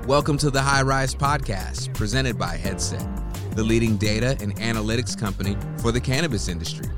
Welcome to the High Rise Podcast, presented by Headset, the leading data and analytics company for the cannabis industry.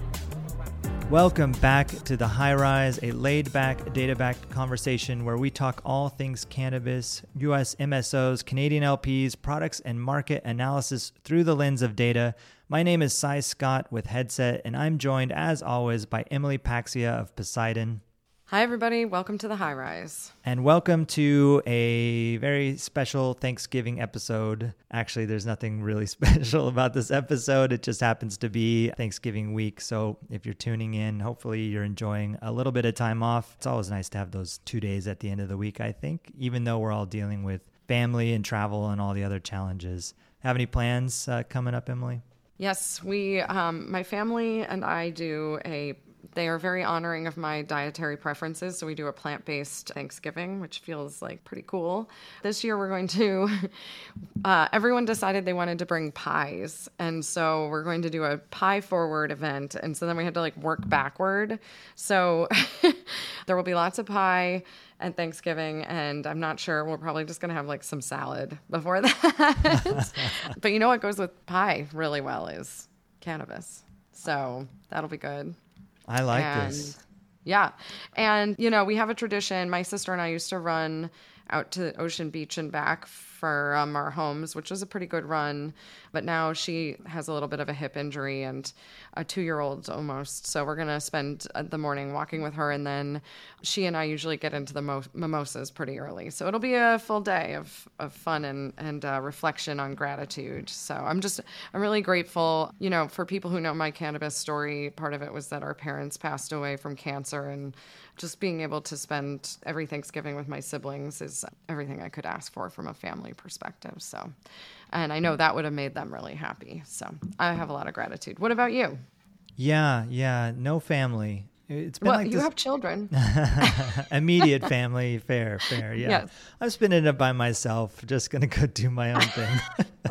Welcome back to the High Rise, a laid-back, data-backed conversation where we talk all things cannabis, U.S. MSOs, Canadian LPs, products, and market analysis through the lens of data. My name is Cy Scott with Headset, and I'm joined, as always, by Emily Paxia of Poseidon. Hi, everybody. Welcome to the High Rise. And welcome to a very special Thanksgiving episode. Actually, there's nothing really special about this episode. It just happens to be Thanksgiving week. So if you're tuning in, hopefully you're enjoying a little bit of time off. It's always nice to have those 2 days at the end of the week, I think, even though we're all dealing with family and travel and all the other challenges. Have any plans coming up, Emily? Yes, my family and I they are very honoring of my dietary preferences. So we do a plant-based Thanksgiving, which feels like pretty cool. This year we're going to, everyone decided they wanted to bring pies. And so we're going to do a pie forward event. And so then we had to work backward. So there will be lots of pie at Thanksgiving. And I'm not sure, we're probably just going to have some salad before that. But you know what goes with pie really well is cannabis. So that'll be good. I like this. Yeah. And, we have a tradition. My sister and I used to run out to Ocean Beach and back for our homes, which was a pretty good run. But now she has a little bit of a hip injury and a 2-year-old almost. So we're going to spend the morning walking with her. And then she and I usually get into the mimosas pretty early. So it'll be a full day of fun and reflection on gratitude. So I'm really grateful, for people who know my cannabis story. Part of it was that our parents passed away from cancer, and just being able to spend every Thanksgiving with my siblings is everything I could ask for from a family perspective. So, and I know that would have made them really happy. So I have a lot of gratitude. What about you? Yeah. No family. It's been you have children. Immediate family, fair. Yeah. Yes. I'm spinning it by myself. Just going to go do my own thing.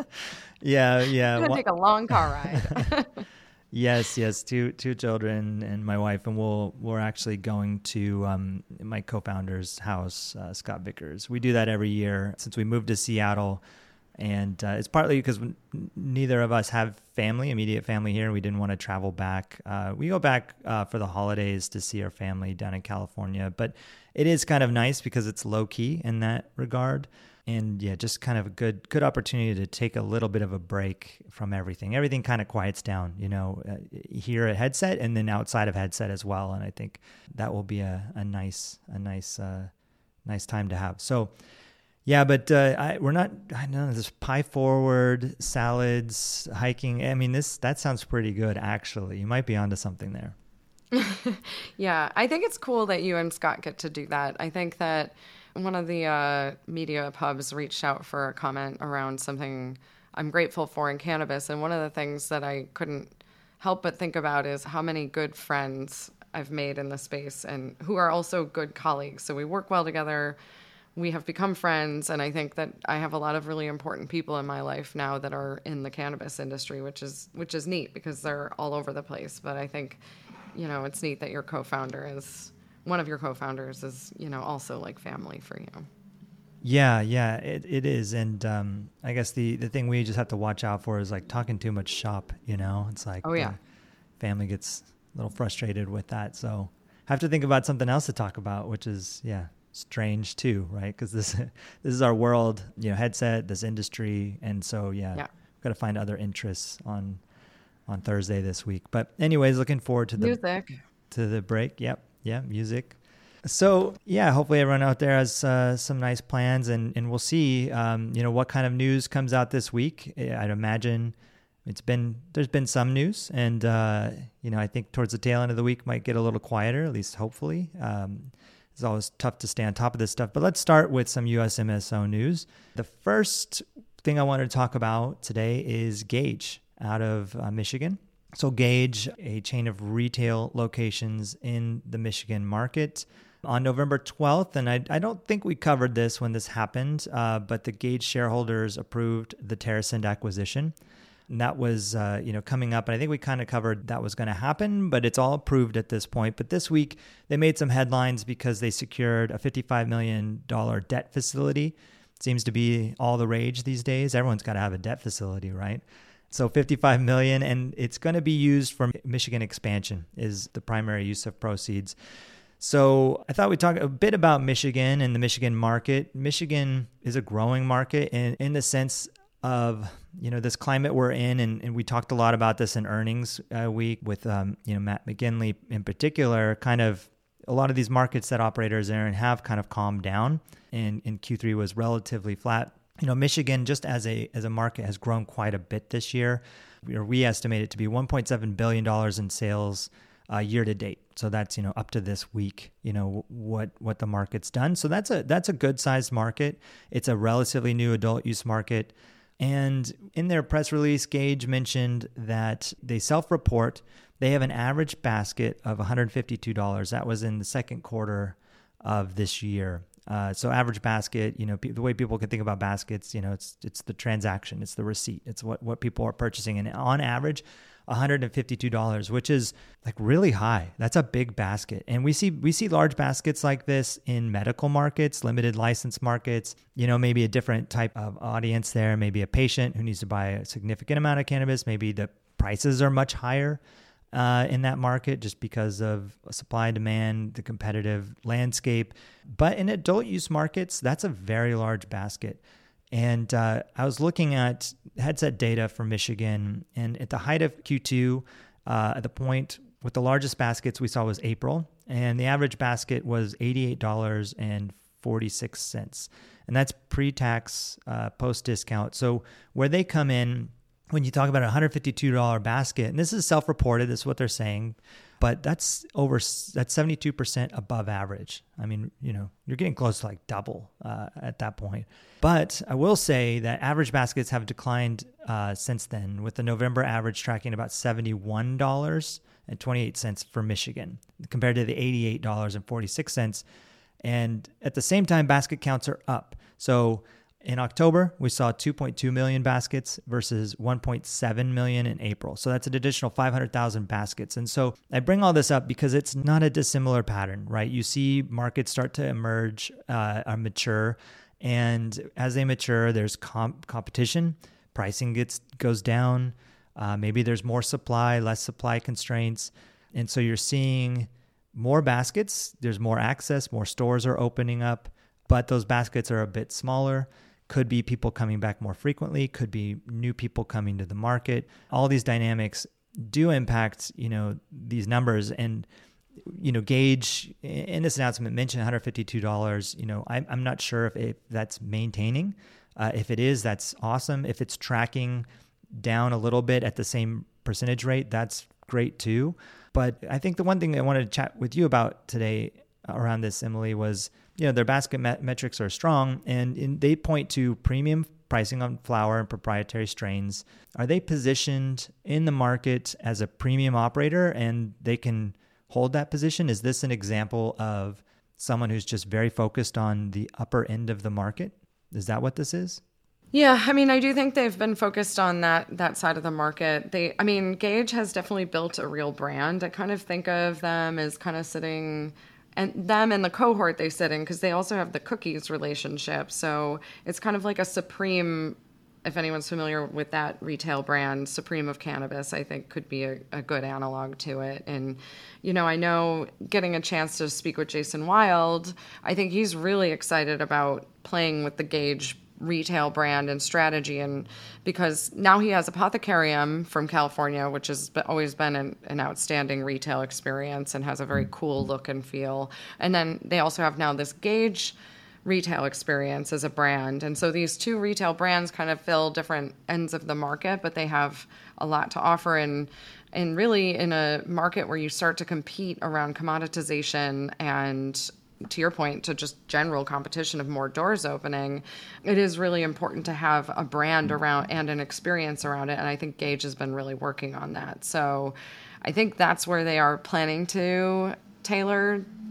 Yeah. I'm going to take a long car ride. Yes. Two children and my wife, and we're actually going to my co-founder's house, Scott Vickers. We do that every year since we moved to Seattle, and it's partly because neither of us have immediate family here. We didn't want to travel back. We go back for the holidays to see our family down in California, but it is kind of nice because it's low key in that regard. And yeah, just kind of a good opportunity to take a little bit of a break from everything. Everything kind of quiets down, here at Headset and then outside of Headset as well. And I think that will be a nice time to have. So yeah, but we're not. I don't know, this pie forward, salads, hiking. I mean, that sounds pretty good actually. You might be onto something there. Yeah, I think it's cool that you and Scott get to do that. I think that one of the media pubs reached out for a comment around something I'm grateful for in cannabis. And one of the things that I couldn't help but think about is how many good friends I've made in the space and who are also good colleagues. So we work well together. We have become friends. And I think that I have a lot of really important people in my life now that are in the cannabis industry, which is neat because they're all over the place. But I think, it's neat that one of your co-founders is, also like family for you. Yeah, it is. And I guess the thing we just have to watch out for is talking too much shop, It's like, oh yeah, family gets a little frustrated with that. So have to think about something else to talk about, which is, strange too, right? Because this is our world, Headset, this industry. And so, we've got to find other interests on Thursday this week. But anyways, looking forward to the break. Yep. Yeah, music. So hopefully everyone out there has some nice plans, and we'll see, what kind of news comes out this week. I'd imagine there's been some news, and I think towards the tail end of the week might get a little quieter, at least hopefully. It's always tough to stay on top of this stuff, but let's start with some US MSO news. The first thing I wanted to talk about today is Gage out of Michigan. So Gage, a chain of retail locations in the Michigan market. On November 12th, and I don't think we covered this when this happened, but the Gage shareholders approved the TerrAscend acquisition. And that was, coming up. And I think we kind of covered that was going to happen, but it's all approved at this point. But this week, they made some headlines because they secured a $55 million debt facility seems to be all the rage these days. Everyone's got to have a debt facility, right? So $55 million, and it's going to be used for Michigan expansion is the primary use of proceeds. So I thought we'd talk a bit about Michigan and the Michigan market. Michigan is a growing market in the sense of, this climate we're in. And we talked a lot about this in earnings week with, Matt McGinley in particular. Kind of a lot of these markets that operators are in have kind of calmed down, and Q3 was relatively flat. Michigan, just as a market, has grown quite a bit this year. We estimate it to be $1.7 billion in sales year to date. So that's, up to this week, what the market's done. So that's a good sized market. It's a relatively new adult use market. And in their press release, Gage mentioned that they self-report. They have an average basket of $152. That was in the second quarter of this year. So average basket, the way people can think about baskets, it's the transaction, it's the receipt, it's what people are purchasing. And on average, $152, which is like really high. That's a big basket. And we see large baskets like this in medical markets, limited license markets, maybe a different type of audience there, maybe a patient who needs to buy a significant amount of cannabis. Maybe the prices are much higher in that market just because of supply and demand, the competitive landscape. But in adult use markets, that's a very large basket. And I was looking at Headset data for Michigan, and at the height of Q2, at the point with the largest baskets we saw was April, and the average basket was $88.46. And that's pre-tax, post-discount. So where they come in, when you talk about a $152 basket, and this is self-reported, this is what they're saying, but that's 72% above average. I mean, you're getting close to like double at that point. But I will say that average baskets have declined since then, with the November average tracking about $71.28 for Michigan, compared to the $88.46. And at the same time, basket counts are up. So in October, we saw 2.2 million baskets versus 1.7 million in April. So that's an additional 500,000 baskets. And so I bring all this up because it's not a dissimilar pattern, right? You see markets start to emerge, mature. And as they mature, there's competition. Pricing goes down. Maybe there's more supply, less supply constraints. And so you're seeing more baskets. There's more access. More stores are opening up. But those baskets are a bit smaller. Could be people coming back more frequently, could be new people coming to the market. All these dynamics do impact, these numbers. And, Gage in this announcement mentioned $152. I'm not sure if that's maintaining. If it is, that's awesome. If it's tracking down a little bit at the same percentage rate, that's great too. But I think the one thing I wanted to chat with you about today around this, Emily, was, their basket metrics are strong, and they point to premium pricing on flower and proprietary strains. Are they positioned in the market as a premium operator and they can hold that position? Is this an example of someone who's just very focused on the upper end of the market? Is that what this is? Yeah, I mean, I do think they've been focused on that side of the market. Gage has definitely built a real brand. I kind of think of them as kind of sitting... and them and the cohort they sit in, because they also have the Cookies relationship. So it's kind of like a Supreme, if anyone's familiar with that retail brand, Supreme of Cannabis, I think could be a good analog to it. And, I know getting a chance to speak with Jason Wild, I think he's really excited about playing with the Gage retail brand and strategy, and because now he has Apothecarium from California, which has always been an outstanding retail experience and has a very cool look and feel. And then they also have now this Gage retail experience as a brand. And so these two retail brands kind of fill different ends of the market, but they have a lot to offer. And really in a market where you start to compete around commoditization and, to your point, to just general competition of more doors opening, it is really important to have a brand around and an experience around it. And I think Gage has been really working on that. So I think that's where they are planning to tailor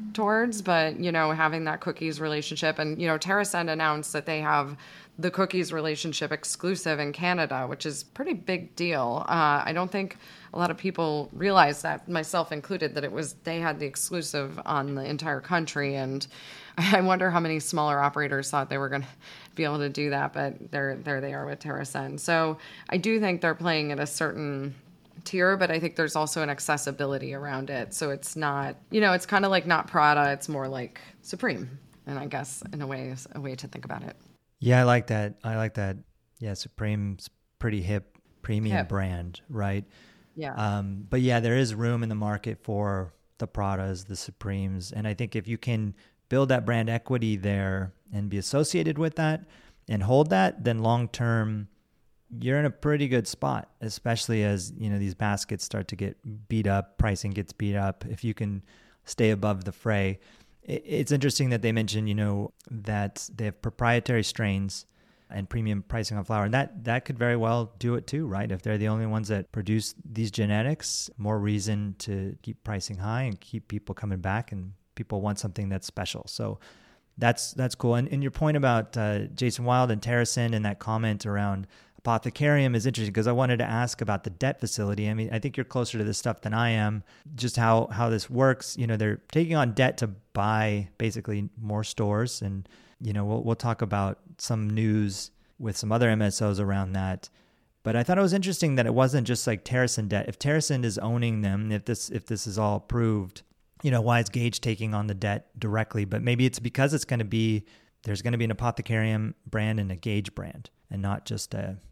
towards, but, you know, having that cookies relationship. And, you know, TerraSend announced that they have the cookies relationship exclusive in Canada, which is a pretty big deal. I don't think a lot of people realize that, myself included, that they had the exclusive on the entire country. And I wonder how many smaller operators thought they were going to be able to do that, but there they are with TerraSend. So I do think they're playing at a certain tier, but I think there's also an accessibility around it. So it's not, you know, it's kind of like not Prada, it's more like Supreme. And I guess in a way is a way to think about it. Yeah, I like that. Yeah, Supreme's pretty hip, premium brand, right? Yeah. But yeah, there is room in the market for the Pradas, the Supremes. And I think if you can build that brand equity there and be associated with that and hold that, then long-term, you're in a pretty good spot, especially as, you know, these baskets start to get beat up, pricing gets beat up. If you can stay above the fray. It's interesting that they mentioned, you know, that they have proprietary strains and premium pricing on flower. And that could very well do it too, right? If they're the only ones that produce these genetics, more reason to keep pricing high and keep people coming back, and people want something that's special. So that's cool. And your point about Jason Wild and TerraSend and that comment around Apothecarium is interesting, because I wanted to ask about the debt facility. I mean, I think you're closer to this stuff than I am, just how this works. You know, they're taking on debt to buy basically more stores. And, you know, we'll talk about some news with some other MSOs around that. But I thought it was interesting that it wasn't just like TerraSend debt. If TerraSend is owning them, if this is all approved, you know, why is Gage taking on the debt directly? But maybe it's because there's going to be an Apothecarium brand and a Gage brand, and not just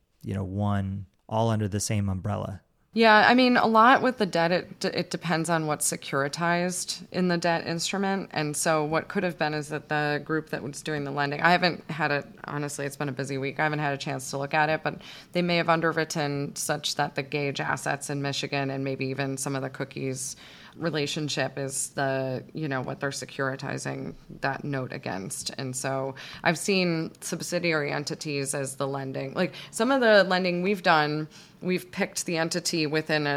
one all under the same umbrella. Yeah, I mean, a lot with the debt, it depends on what's securitized in the debt instrument. And so what could have been is that the group that was doing the lending, I haven't had it, honestly, it's been a busy week. I haven't had a chance to look at it, but they may have underwritten such that the Gage assets in Michigan and maybe even some of the cookies relationship is the, you know, what they're securitizing that note against. And so I've seen subsidiary entities as the lending. Like some of the lending we've done, we've picked the entity within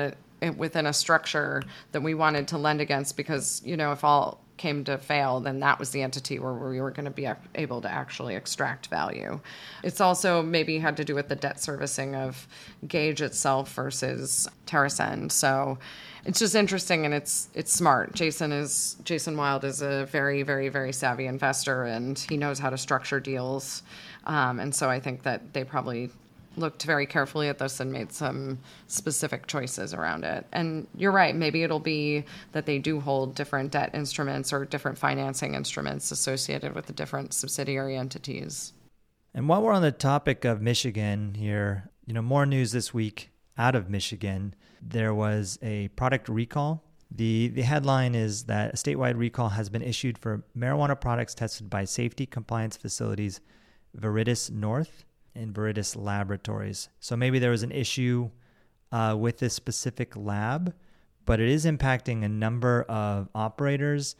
a structure that we wanted to lend against, because, you know, if all came to fail, then that was the entity where we were going to be able to actually extract value. It's also maybe had to do with the debt servicing of Gage itself versus TerraSend. So it's just interesting, and it's smart. Jason Wild is a very, very, very savvy investor, and he knows how to structure deals. And so I think that they probably looked very carefully at this and made some specific choices around it. And you're right, maybe it'll be that they do hold different debt instruments or different financing instruments associated with the different subsidiary entities. And while we're on the topic of Michigan here, you know, more news this week out of Michigan. There was a product recall. The headline is that a statewide recall has been issued for marijuana products tested by safety compliance facilities Viridis North and Viridis Laboratories. So maybe there was an issue with this specific lab, but it is impacting a number of operators.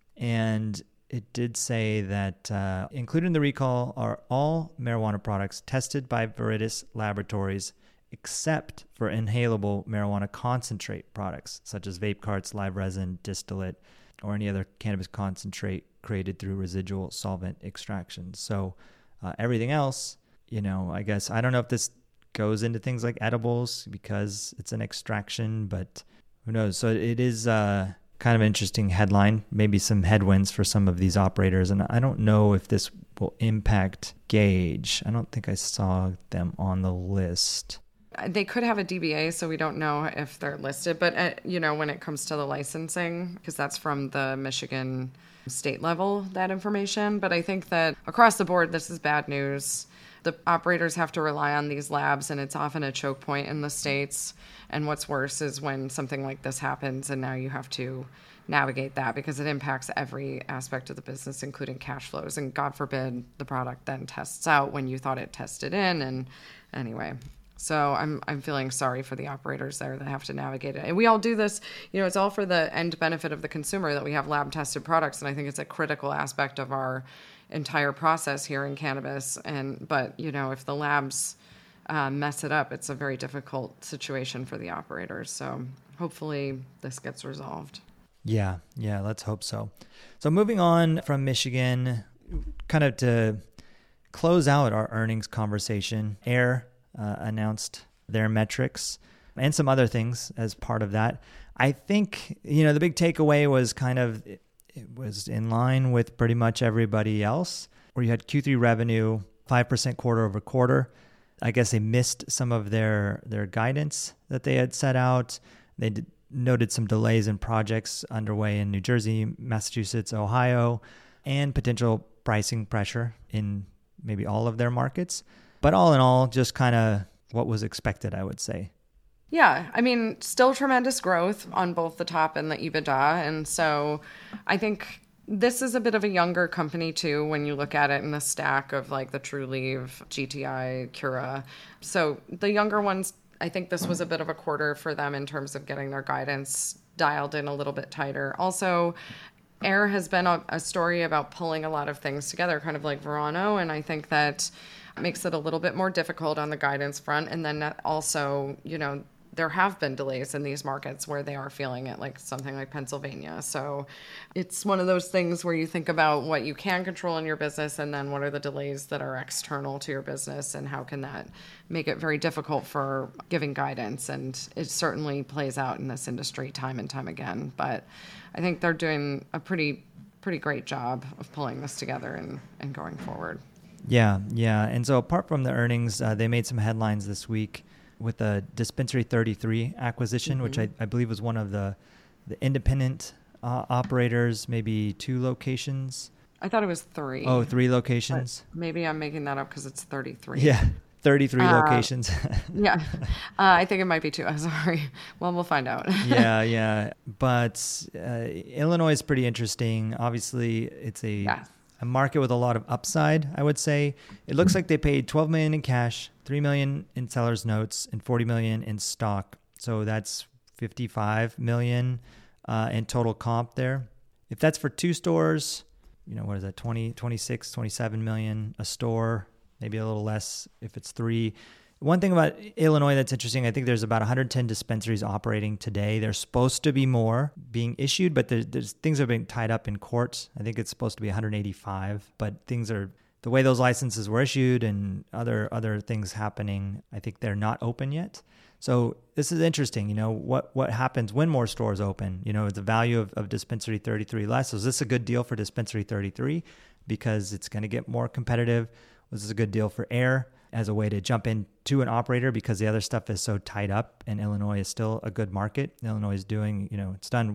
And it did say that included in the recall are all marijuana products tested by Viridis Laboratories, except for inhalable marijuana concentrate products, such as vape carts, live resin, distillate, or any other cannabis concentrate created through residual solvent extraction. So everything else, you know, I guess, I don't know if this goes into things like edibles because it's an extraction, but who knows? So it is kind of an interesting headline, maybe some headwinds for some of these operators. And I don't know if this will impact Gage. I don't think I saw them on the list. They could have a DBA, so we don't know if they're listed. But, you know, when it comes to the licensing, because that's from the Michigan state level, that information. But I think that across the board, this is bad news. The operators have to rely on these labs, and it's often a choke point in the states. And what's worse is when something like this happens, and now you have to navigate that because it impacts every aspect of the business, including cash flows. And God forbid the product then tests out when you thought it tested in. And anyway, so I'm feeling sorry for the operators there that have to navigate it. And we all do this, you know, it's all for the end benefit of the consumer that we have lab tested products. And I think it's a critical aspect of our entire process here in cannabis. But, you know, if the labs mess it up, it's a very difficult situation for the operators. So hopefully this gets resolved. Yeah, let's hope so. So moving on from Michigan, kind of to close out our earnings conversation, Air announced their metrics and some other things as part of that. I think, the big takeaway was kind of, it was in line with pretty much everybody else, where you had Q3 revenue 5% quarter over quarter. I guess they missed some of their guidance that they had set out. They noted some delays in projects underway in New Jersey, Massachusetts, Ohio, and potential pricing pressure in maybe all of their markets. But all in all, just kind of what was expected, I would say. Yeah, I mean, still tremendous growth on both the top and the EBITDA. And so I think this is a bit of a younger company too, when you look at it in the stack of like the Trulieve, GTI, Cura. So the younger ones, I think this was a bit of a quarter for them in terms of getting their guidance dialed in a little bit tighter. Also, Air has been a story about pulling a lot of things together, kind of like Verano, and I think that makes it a little bit more difficult on the guidance front. And then that also, there have been delays in these markets where they are feeling it, like something like Pennsylvania. So it's one of those things where you think about what you can control in your business and then what are the delays that are external to your business and how can that make it very difficult for giving guidance. And it certainly plays out in this industry time and time again. But I think they're doing a pretty great job of pulling this together and going forward. Yeah. And so apart from the earnings, they made some headlines this week with the Dispensary 33 acquisition, which I believe was one of the independent operators, maybe 2 locations. I thought it was 3. Oh, 3 locations. But maybe I'm making that up because it's 33. Yeah, 33 locations. Yeah, I think it might be 2. I'm sorry. Well, we'll find out. Yeah. But Illinois is pretty interesting. Obviously, it's a market with a lot of upside, I would say. It looks like they paid $12 million in cash, $3 million in seller's notes, and $40 million in stock. So that's $55 million in total comp there. If that's for 2 stores, what is that, 26, 27 million a store, maybe a little less if it's 3. One thing about Illinois that's interesting, I think there's about 110 dispensaries operating today. There's supposed to be more being issued, but there's things are being tied up in courts. I think it's supposed to be 185, but the way those licenses were issued and other things happening, I think they're not open yet. So this is interesting. What happens when more stores open? The value of Dispensary 33 less. So is this a good deal for Dispensary 33 because it's going to get more competitive? Was this a good deal for Air as a way to jump into an operator because the other stuff is so tied up and Illinois is still a good market? Illinois is doing, it's done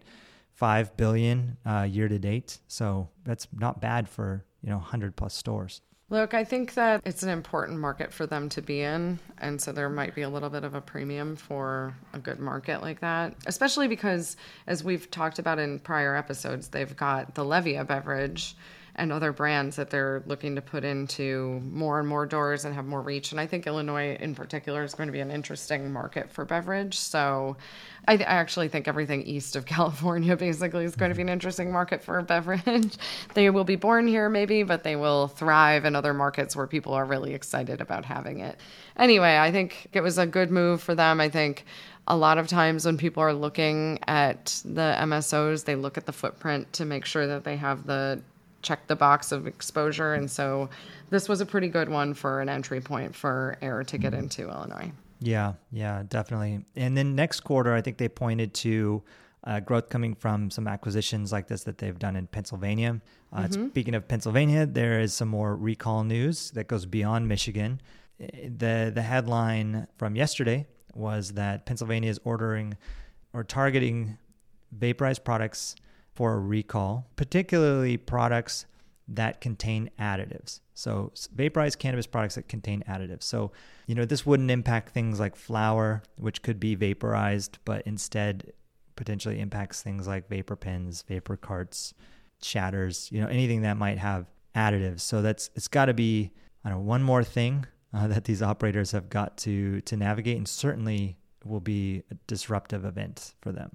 1.5 billion year to date. So that's not bad for, 100 plus stores. Look, I think that it's an important market for them to be in. And so there might be a little bit of a premium for a good market like that, especially because, as we've talked about in prior episodes, they've got the Levia beverage and other brands that they're looking to put into more and more doors and have more reach. And I think Illinois in particular is going to be an interesting market for beverage. So I actually think everything east of California basically is going to be an interesting market for beverage. They will be born here maybe, but they will thrive in other markets where people are really excited about having it. Anyway, I think it was a good move for them. I think a lot of times when people are looking at the MSOs, they look at the footprint to make sure that they have check the box of exposure. And so this was a pretty good one for an entry point for Air to get into Illinois. Yeah, definitely. And then next quarter, I think they pointed to growth coming from some acquisitions like this that they've done in Pennsylvania. Speaking of Pennsylvania, there is some more recall news that goes beyond Michigan. The headline from yesterday was that Pennsylvania is ordering or targeting vaporized products for a recall, particularly products that contain additives. So vaporized cannabis products that contain additives. So, this wouldn't impact things like flour, which could be vaporized, but instead potentially impacts things like vapor pens, vapor carts, shatters, anything that might have additives. So it's got to be, one more thing that these operators have got to navigate, and certainly will be a disruptive event for them.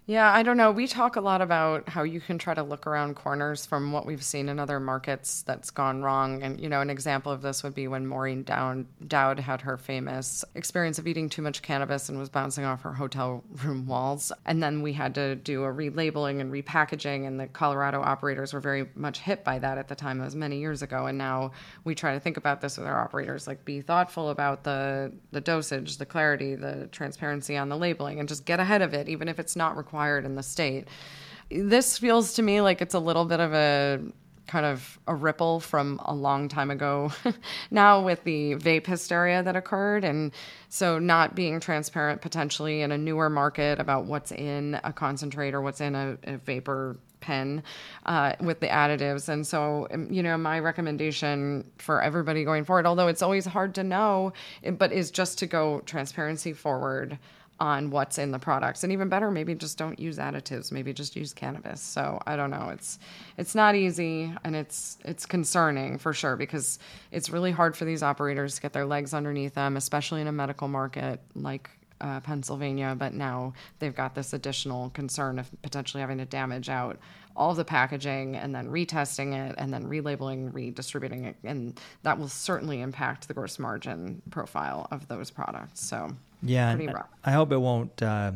Yeah, I don't know. We talk a lot about how you can try to look around corners from what we've seen in other markets that's gone wrong. And, an example of this would be when Maureen Dowd had her famous experience of eating too much cannabis and was bouncing off her hotel room walls. And then we had to do a relabeling and repackaging, and the Colorado operators were very much hit by that at the time. It was many years ago. And now we try to think about this with our operators, like be thoughtful about the dosage, the clarity, the transparency on the labeling, and just get ahead of it, even if it's not required in the state. This feels to me like it's a little bit of a kind of a ripple from a long time ago now with the vape hysteria that occurred. And so not being transparent potentially in a newer market about what's in a concentrate or what's in a vapor pen with the additives. And so, my recommendation for everybody going forward, although it's always hard to know, but is just to go transparency forward on what's in the products. And even better, maybe just don't use additives, maybe just use cannabis. So I don't know. It's not easy, and it's concerning for sure, because it's really hard for these operators to get their legs underneath them, especially in a medical market like Pennsylvania. But now they've got this additional concern of potentially having to damage out all of the packaging and then retesting it and then relabeling, redistributing it. And that will certainly impact the gross margin profile of those products. So yeah, I hope it won't, I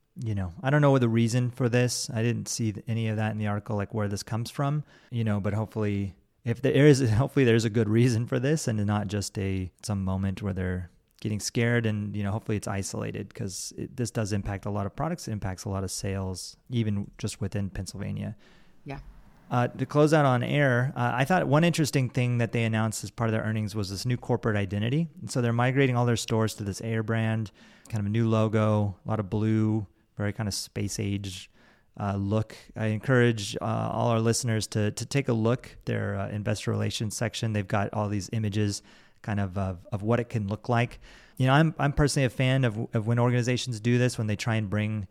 don't know the reason for this. I didn't see any of that in the article, like where this comes from, but hopefully there's a good reason for this and not just some moment where they're getting scared, and, hopefully it's isolated, because this does impact a lot of products. It impacts a lot of sales, even just within Pennsylvania. Yeah. To close out on Ayr, I thought one interesting thing that they announced as part of their earnings was this new corporate identity. And so they're migrating all their stores to this Ayr brand, kind of a new logo, a lot of blue, very kind of space age look. I encourage all our listeners to take a look. Their investor relations section, they've got all these images kind of what it can look like. I'm personally a fan of when organizations do this, when they try and bring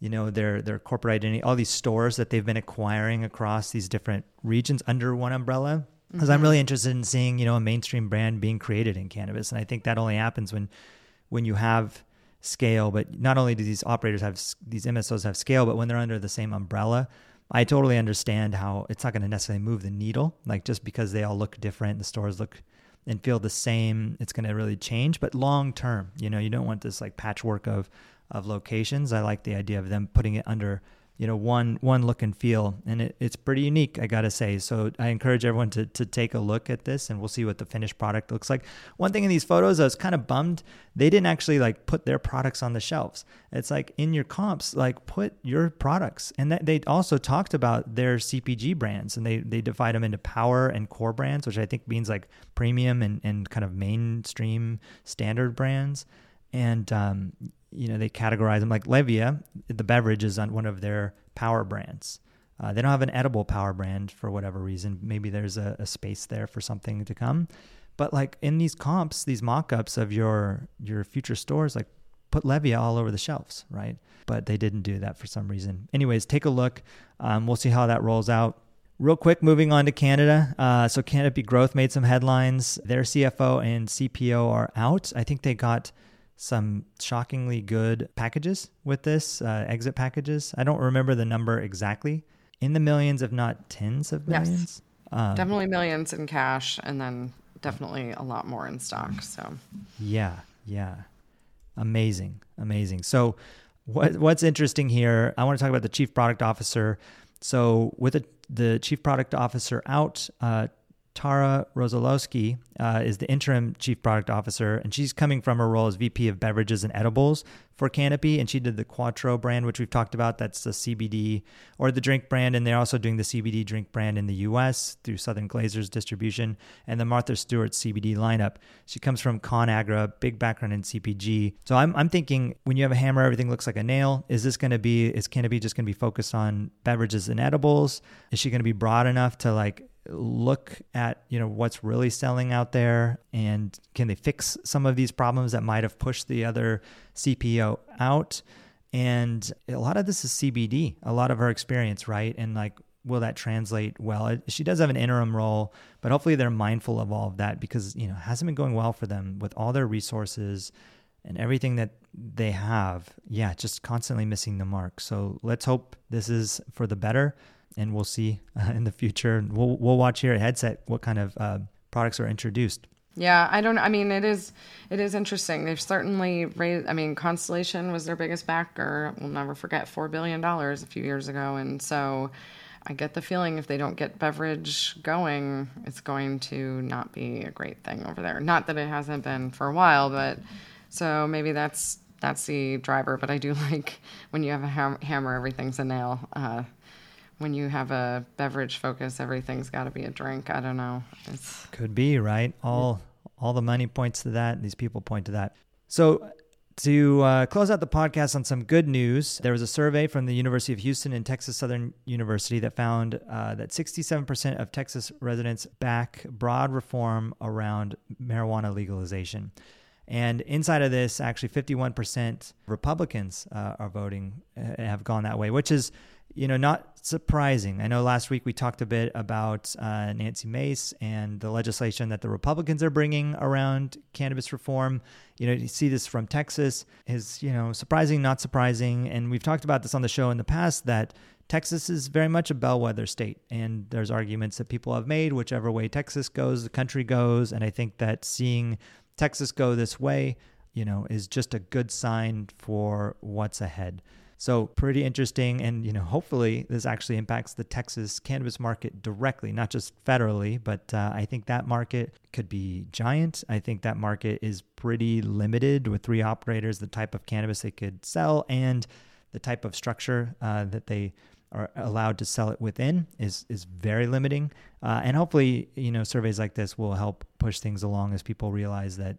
their corporate identity, all these stores that they've been acquiring across these different regions under one umbrella. Because I'm really interested in seeing, a mainstream brand being created in cannabis. And I think that only happens when you have scale. But not only do these operators these MSOs have scale, but when they're under the same umbrella, I totally understand how it's not going to necessarily move the needle. Like, just because they all look different, the stores look and feel the same, it's going to really change. But long term, you don't want this like patchwork of locations. I like the idea of them putting it under, one look and feel, and it's pretty unique, I gotta say. So I encourage everyone to take a look at this, and we'll see what the finished product looks like. One thing in these photos, I was kind of bummed they didn't actually like put their products on the shelves. It's like in your comps, like put your products, and that they also talked about their CPG brands, and they divide them into power and core brands, which I think means like premium and kind of mainstream standard brands. And they categorize them like Levia, the beverage, is on one of their power brands. They don't have an edible power brand for whatever reason. Maybe there's a space there for something to come. But like in these comps, these mock-ups of your future stores, like put Levia all over the shelves, right? But they didn't do that for some reason. Anyways, take a look. We'll see how that rolls out. Real quick, moving on to Canada. So Canopy Growth made some headlines. Their CFO and CPO are out. I think they got some shockingly good packages with this, exit packages. I don't remember the number exactly. In the millions, if not tens of millions. Yes. Definitely millions in cash, and then definitely a lot more in stock. So yeah. Amazing. So what's interesting here, I want to talk about the chief product officer. So with the chief product officer out, Tara Rosolowski is the interim chief product officer, and she's coming from her role as VP of beverages and edibles for Canopy, and she did the Quattro brand, which we've talked about. That's the CBD or the drink brand, and they're also doing the CBD drink brand in the U.S. through Southern Glazer's distribution, and the Martha Stewart CBD lineup. She comes from ConAgra, big background in CPG. So I'm thinking, when you have a hammer, everything looks like a nail. Is Canopy just going to be focused on beverages and edibles? Is she going to be broad enough to like look at what's really selling out there, and can they fix some of these problems that might have pushed the other CPO out? And a lot of this is CBD, a lot of her experience, right? And like, will that translate well? She does have an interim role, but hopefully they're mindful of all of that, because it hasn't been going well for them with all their resources and everything that they have, just constantly missing the mark. So let's hope this is for the better, and we'll see in the future. We'll watch here at Headset what kind of products are introduced. Yeah, it is interesting. They've certainly raised, Constellation was their biggest backer. We'll never forget $4 billion a few years ago. And so I get the feeling if they don't get beverage going, it's going to not be a great thing over there. Not that it hasn't been for a while, but so maybe that's the driver. But I do like when you have a hammer, everything's a nail. When you have a beverage focus, everything's got to be a drink. I don't know. Could be, right? All the money points to that. These people point to that. So to close out the podcast on some good news, there was a survey from the University of Houston and Texas Southern University that found that 67% of Texas residents back broad reform around marijuana legalization. And inside of this, actually 51% Republicans are voting, have gone that way, which is, not surprising. I know last week we talked a bit about Nancy Mace and the legislation that the Republicans are bringing around cannabis reform. You see this from Texas is, surprising, not surprising. And we've talked about this on the show in the past that Texas is very much a bellwether state. And there's arguments that people have made, whichever way Texas goes, the country goes. And I think that seeing Texas go this way, is just a good sign for what's ahead. So pretty interesting. And, hopefully this actually impacts the Texas cannabis market directly, not just federally, but I think that market could be giant. I think that market is pretty limited with 3 operators, the type of cannabis they could sell and the type of structure that they are allowed to sell it within is very limiting. And hopefully, surveys like this will help push things along as people realize that,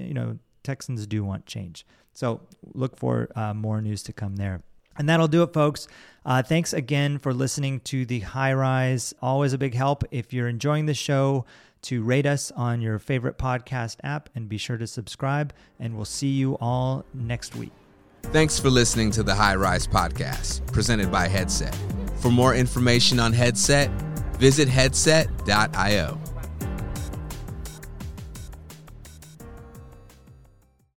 Texans do want change. So look for more news to come there. And that'll do it, folks. Thanks again for listening to The High Rise. Always a big help if you're enjoying the show to rate us on your favorite podcast app and be sure to subscribe. And we'll see you all next week. Thanks for listening to the High Rise Podcast, presented by Headset. For more information on Headset, visit headset.io.